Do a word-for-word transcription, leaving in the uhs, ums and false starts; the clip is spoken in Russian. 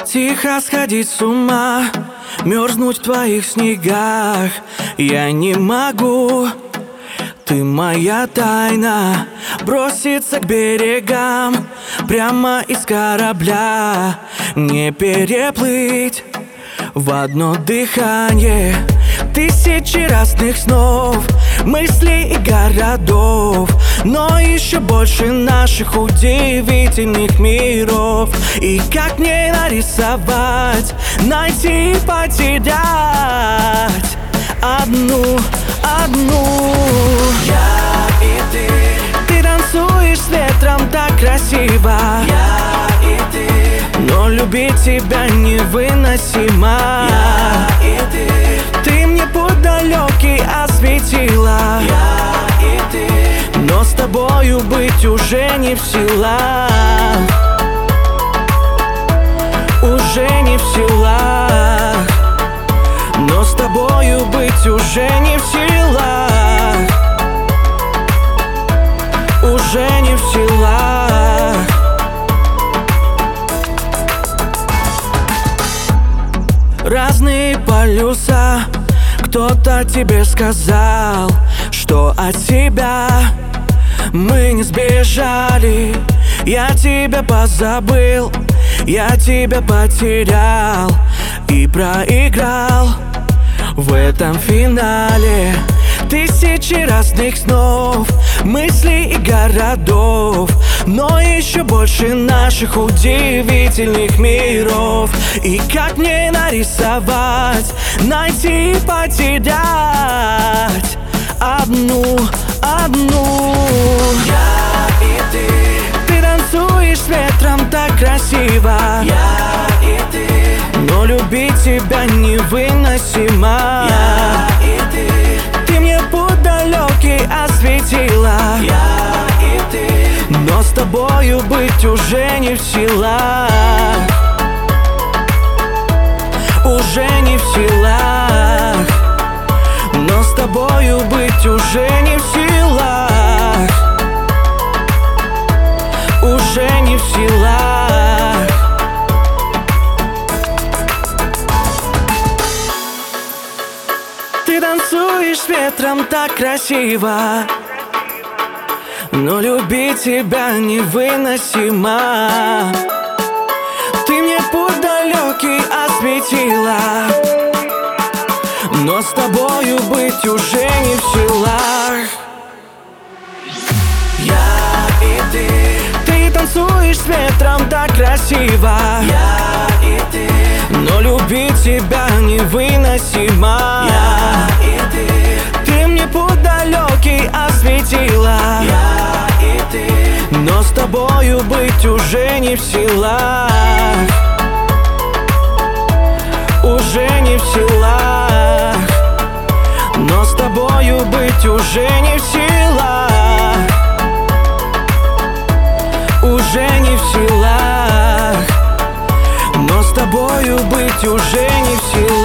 Тихо сходить с ума, мерзнуть в твоих снегах я не могу. Ты моя тайна, броситься к берегам прямо из корабля, не переплыть в одно дыхание тысячи разных снов, мыслей и городов, но еще больше наших удивительных миров. И как мне нарисовать, найти и потерять одну, одну? Я и ты. Ты танцуешь с ветром так красиво. Я и ты. Но любить тебя невыносимо. Я и ты. Ты мне путь далекий осветила. Я и ты. Но с тобою быть уже не в силах. Уже не в силах. Но с тобою быть уже не в силах. Уже не в силах. Разные полюса. Кто-то тебе сказал, что от тебя мы не сбежали. Я тебя позабыл, я тебя потерял и проиграл в этом финале. Тысячи разных снов, мыслей и городов, но еще больше наших удивительных миров. И как мне нарисовать, найти и потерять одну, одну? Я и ты. Ты танцуешь с ветром так красиво. Я и ты. Но любить тебя невыносимо. Я и ты. Ты мне путь далекий осветила. Я и ты. Но с тобою быть уже не в силах. Уже не в силах. Но с тобою быть уже не в силах. Уже не в силах. Ты танцуешь с ветром так красиво, но любить тебя невыносимо. Ты мне путь далекий осветила, но с тобою быть уже не в силах. Я и ты. Ты танцуешь с ветром так красиво. Я и ты. Но любить тебя невыносимо. Я и ты. Ты мне путь далекий осветила. Я и ты. Но с тобою быть уже не в силах. Уже не в силах. Но с тобою быть уже не в силах. Уже не в силах. Но с тобою быть уже не в силах.